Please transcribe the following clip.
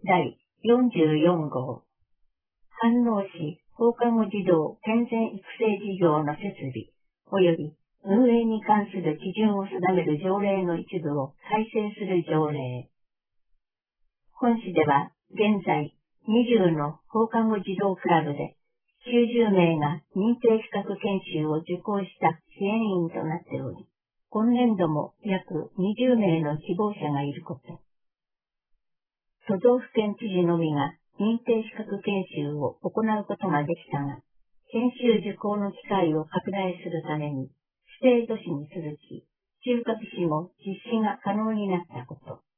第44号。飯能市放課後児童健全育成事業の設備及び運営に関する基準を定める条例の一部を改正する条例。本市では現在20の放課後児童クラブで90名が認定資格研修を受講した支援員となっており、今年度も約20名の希望者がいること。都道府県知事のみが認定資格研修を行うことができたが、研修受講の機会を拡大するために、指定都市に続き、中核市も実施が可能になったこと。